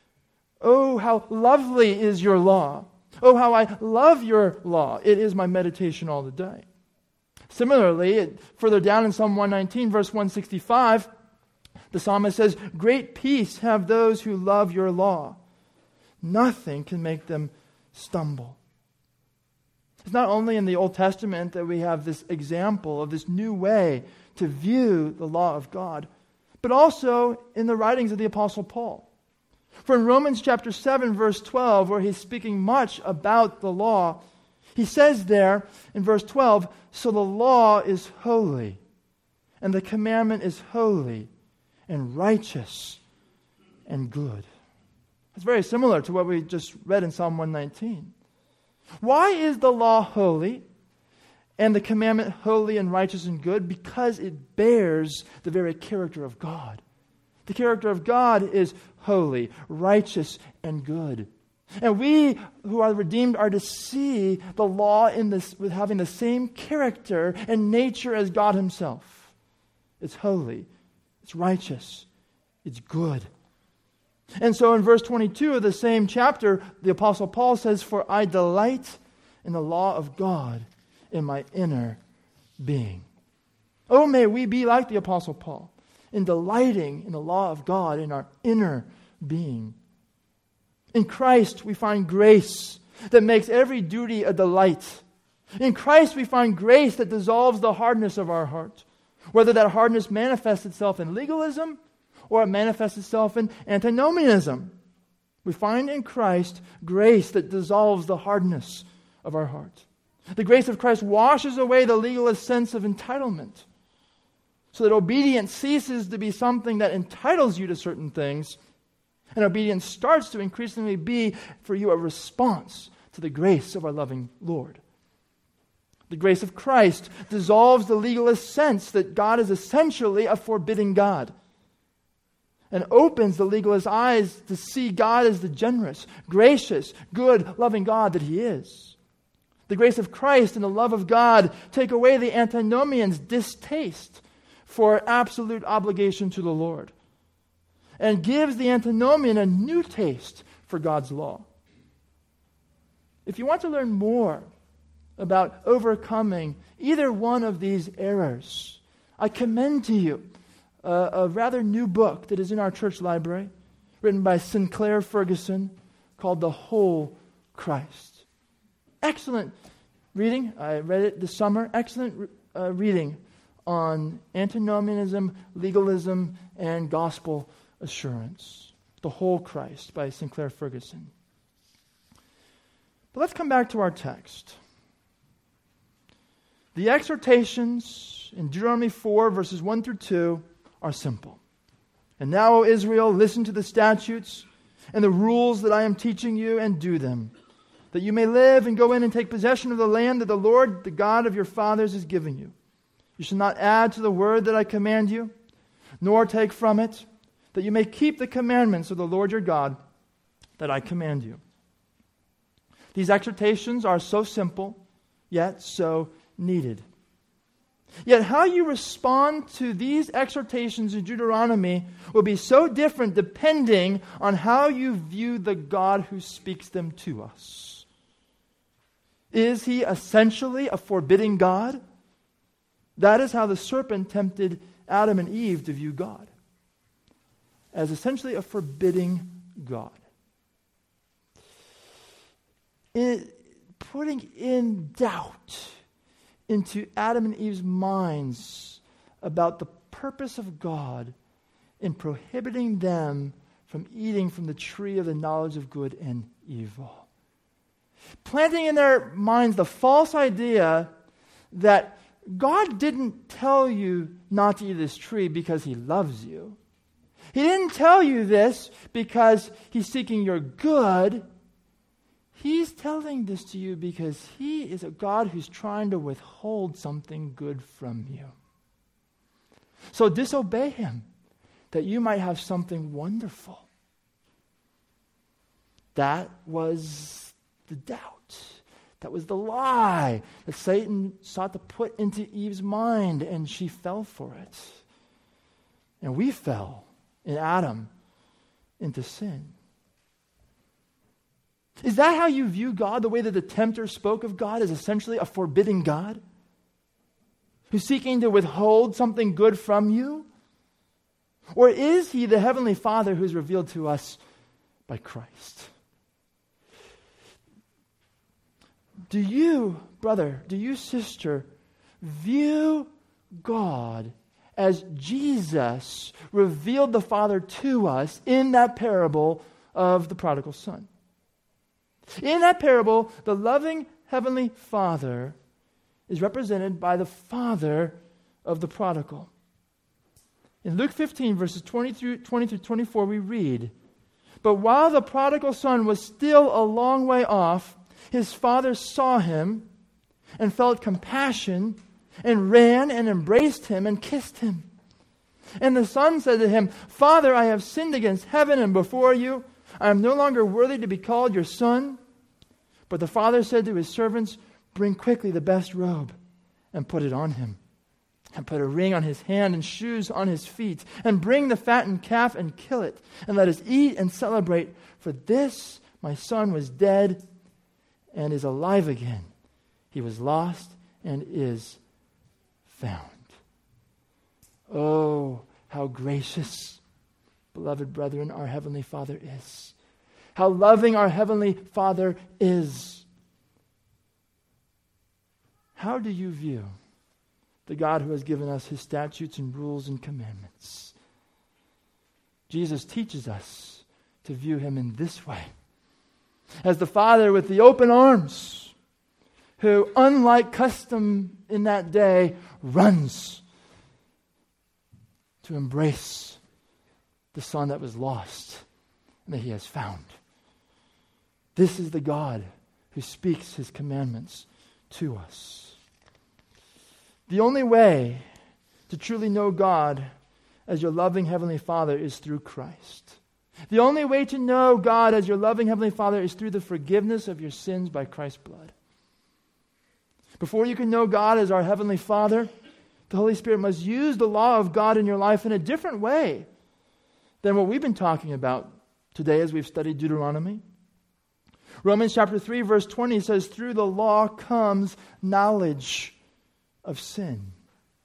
Oh, how lovely is your law. Oh, how I love your law. It is my meditation all the day. Similarly, it, further down in Psalm one nineteen, verse one sixty-five, the psalmist says, "Great peace have those who love your law. Nothing can make them stumble." It's not only in the Old Testament that we have this example of this new way to view the law of God, but also in the writings of the Apostle Paul. For in Romans chapter seven, verse twelve, where he's speaking much about the law, he says there in verse twelve, "So the law is holy, and the commandment is holy, and righteous, and good." It's very similar to what we just read in Psalm one nineteen. Why is the law holy and the commandment holy and righteous and good? Because it bears the very character of God. The character of God is holy, righteous, and good. And we who are redeemed are to see the law in this with having the same character and nature as God Himself. It's holy, it's righteous, it's good. And so in verse twenty-two of the same chapter, the Apostle Paul says, "For I delight in the law of God in my inner being." Oh, may we be like the Apostle Paul, in delighting in the law of God in our inner being. In Christ we find grace that makes every duty a delight. In Christ we find grace that dissolves the hardness of our heart, whether that hardness manifests itself in legalism or it manifests itself in antinomianism. We find in Christ grace that dissolves the hardness of our heart. The grace of Christ washes away the legalist sense of entitlement, so that obedience ceases to be something that entitles you to certain things, and obedience starts to increasingly be for you a response to the grace of our loving Lord. The grace of Christ dissolves the legalist sense that God is essentially a forbidding God, and opens the legalist eyes to see God as the generous, gracious, good, loving God that He is. The grace of Christ and the love of God take away the antinomian's distaste for absolute obligation to the Lord, and gives the antinomian a new taste for God's law. If you want to learn more about overcoming either one of these errors, I commend to you a, a rather new book that is in our church library, written by Sinclair Ferguson, called The Whole Christ. Excellent reading. I read it this summer. Excellent uh, reading on antinomianism, legalism, and gospel assurance. The Whole Christ by Sinclair Ferguson. But let's come back to our text. The exhortations in Deuteronomy four, verses one through two, are simple. And now, O Israel, listen to the statutes and the rules that I am teaching you, and do them, that you may live and go in and take possession of the land that the Lord, the God of your fathers, is giving you. You shall not add to the word that I command you, nor take from it, that you may keep the commandments of the Lord your God that I command you. These exhortations are so simple, yet so needed. Yet how you respond to these exhortations in Deuteronomy will be so different depending on how you view the God who speaks them to us. Is he essentially a forbidding God? That is how the serpent tempted Adam and Eve to view God, as essentially a forbidding God. In putting in doubt into Adam and Eve's minds about the purpose of God in prohibiting them from eating from the tree of the knowledge of good and evil. Planting in their minds the false idea that God didn't tell you not to eat this tree because he loves you. He didn't tell you this because he's seeking your good. He's telling this to you because he is a God who's trying to withhold something good from you. So disobey him, that you might have something wonderful. That was the doubt. That was the lie that Satan sought to put into Eve's mind, and she fell for it. And we fell in Adam into sin. Is that how you view God, the way that the tempter spoke of God as essentially a forbidding God? Who's seeking to withhold something good from you? Or is he the Heavenly Father who's revealed to us by Christ? Do you, brother, do you, sister, view God as Jesus revealed the Father to us in that parable of the prodigal son? In that parable, the loving Heavenly Father is represented by the father of the prodigal. In Luke fifteen, verses twenty through twenty-four, we read, "But while the prodigal son was still a long way off, his father saw him and felt compassion and ran and embraced him and kissed him. And the son said to him, 'Father, I have sinned against heaven and before you. I am no longer worthy to be called your son.' But the father said to his servants, 'Bring quickly the best robe and put it on him, and put a ring on his hand and shoes on his feet, and bring the fattened calf and kill it, and let us eat and celebrate. For this my son was dead and is alive again. He was lost and is found.'" Oh, how gracious, beloved brethren, our Heavenly Father is. How loving our Heavenly Father is. How do you view the God who has given us his statutes and rules and commandments? Jesus teaches us to view him in this way. As the Father with the open arms, who, unlike custom in that day, runs to embrace the son that was lost and that he has found. This is the God who speaks his commandments to us. The only way to truly know God as your loving Heavenly Father is through Christ. The only way to know God as your loving Heavenly Father is through the forgiveness of your sins by Christ's blood. Before you can know God as our Heavenly Father, the Holy Spirit must use the law of God in your life in a different way than what we've been talking about today as we've studied Deuteronomy. Romans chapter three, verse twenty says, "Through the law comes knowledge of sin."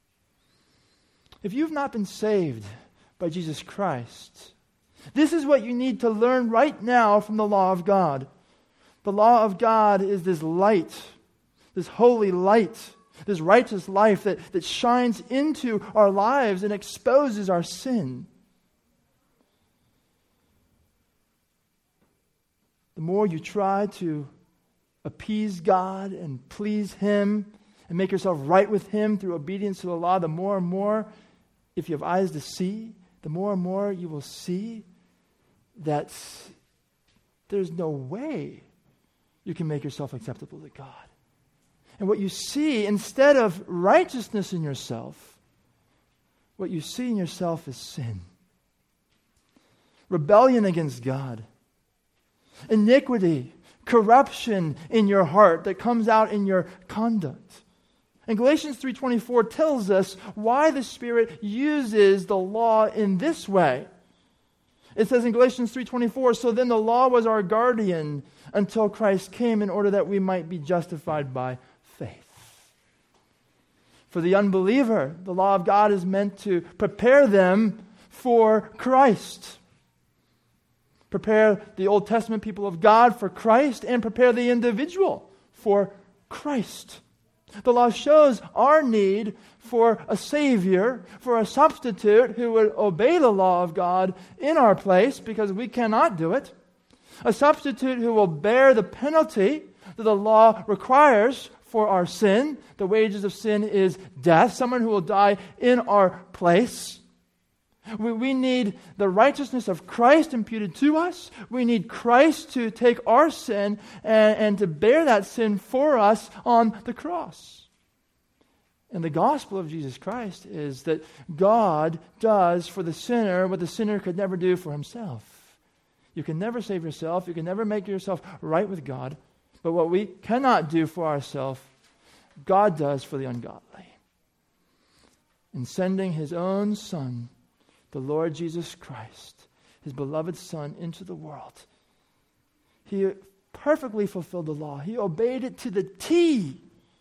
If you've not been saved by Jesus Christ, this is what you need to learn right now from the law of God. The law of God is this light, this holy light, this righteous life that, that shines into our lives and exposes our sin. The more you try to appease God and please him and make yourself right with Him through obedience to the law, the more and more, if you have eyes to see, the more and more you will see that there's no way you can make yourself acceptable to God. And what you see, instead of righteousness in yourself, what you see in yourself is sin. Rebellion against God. Iniquity, corruption in your heart that comes out in your conduct. And Galatians three twenty-four tells us why the Spirit uses the law in this way. It says in Galatians three twenty-four, so then the law was our guardian until Christ came in order that we might be justified by faith. For the unbeliever, the law of God is meant to prepare them for Christ. Prepare the Old Testament people of God for Christ and prepare the individual for Christ. The law shows our need for a Savior, for a substitute who would obey the law of God in our place because we cannot do it. A substitute who will bear the penalty that the law requires for our sin. The wages of sin is death. Someone who will die in our place. We, we need the righteousness of Christ imputed to us. We need Christ to take our sin and, and to bear that sin for us on the cross. And the gospel of Jesus Christ is that God does for the sinner what the sinner could never do for himself. You can never save yourself. You can never make yourself right with God. But what we cannot do for ourselves, God does for the ungodly. In sending His own Son, the Lord Jesus Christ, His beloved Son, into the world, He perfectly fulfilled the law. He obeyed it to the T.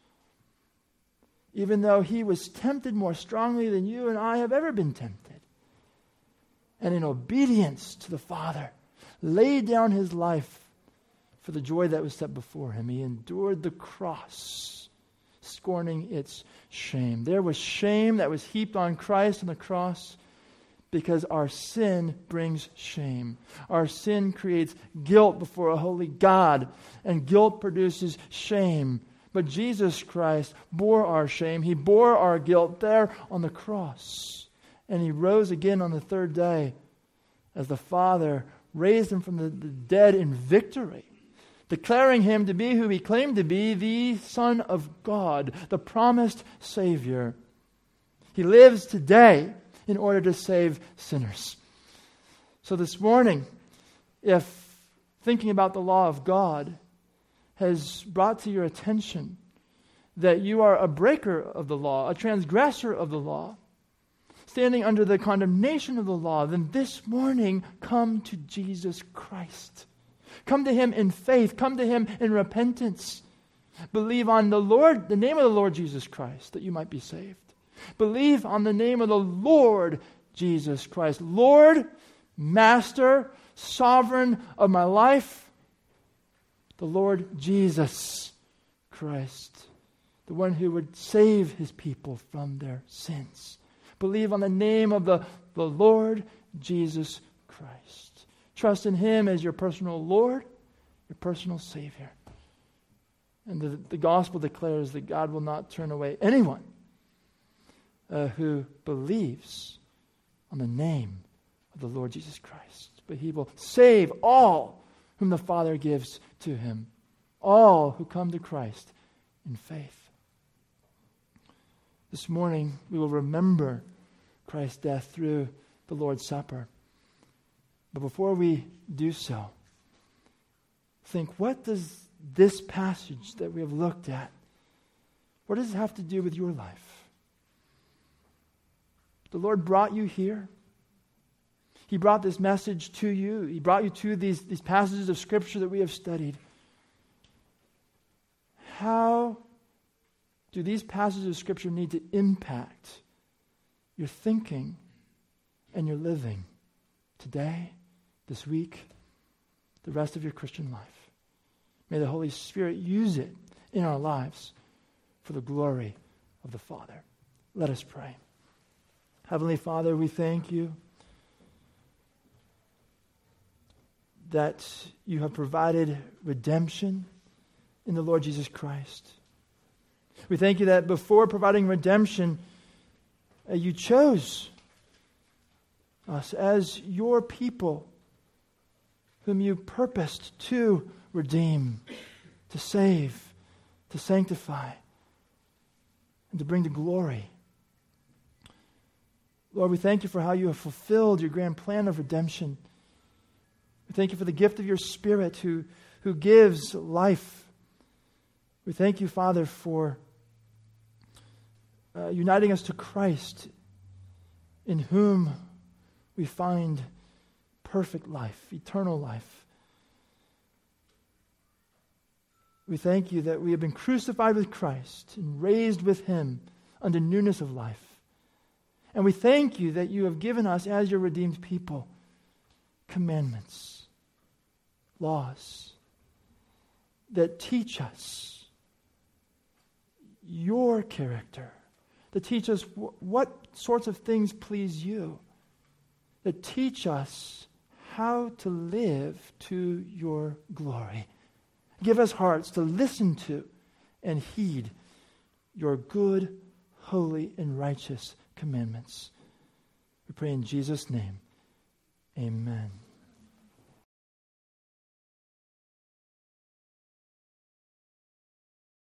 Even though He was tempted more strongly than you and I have ever been tempted. And in obedience to the Father, laid down His life for the joy that was set before Him. He endured the cross, scorning its shame. There was shame that was heaped on Christ on the cross because our sin brings shame. Our sin creates guilt before a holy God, and guilt produces shame. But Jesus Christ bore our shame. He bore our guilt there on the cross. And He rose again on the third day as the Father raised Him from the, the dead in victory, declaring Him to be who He claimed to be, the Son of God, the promised Savior. He lives today in order to save sinners. So this morning, if thinking about the law of God has brought to your attention that you are a breaker of the law, a transgressor of the law, standing under the condemnation of the law, then this morning come to Jesus Christ. Come to Him in faith. Come to Him in repentance. Believe on the Lord, the name of the Lord Jesus Christ, that you might be saved. Believe on the name of the Lord Jesus Christ. Lord, Master, Sovereign of my life, the Lord Jesus Christ, the one who would save His people from their sins. Believe on the name of the, the Lord Jesus Christ. Trust in Him as your personal Lord, your personal Savior. And the, the gospel declares that God will not turn away anyone uh, who believes on the name of the Lord Jesus Christ. But He will save all whom the Father gives to Him. All who come to Christ in faith. This morning we will remember Christ's death through the Lord's Supper. But before we do so, think, what does this passage that we have looked at, what does it have to do with your life? The Lord brought you here. He brought this message to you. He brought you to these, these passages of Scripture that we have studied. How do these passages of Scripture need to impact your thinking and your living today, this week, the rest of your Christian life? May the Holy Spirit use it in our lives for the glory of the Father. Let us pray. Heavenly Father, we thank You that You have provided redemption in the Lord Jesus Christ. We thank you that before providing redemption, uh, you chose us as your people, whom you purposed to redeem, to save, to sanctify, and to bring to glory. Lord, we thank you for how you have fulfilled your grand plan of redemption. We thank you for the gift of your Spirit who, who gives life. We thank you, Father, for uh, uniting us to Christ, in whom we find perfect life, eternal life. We thank you that we have been crucified with Christ and raised with him unto newness of life. And we thank you that you have given us, as your redeemed people, commandments, laws that teach us your character, that teach us w- what sorts of things please you, that teach us how to live to your glory. Give us hearts to listen to and heed your good, holy, and righteous commandments. We pray in Jesus' name. Amen.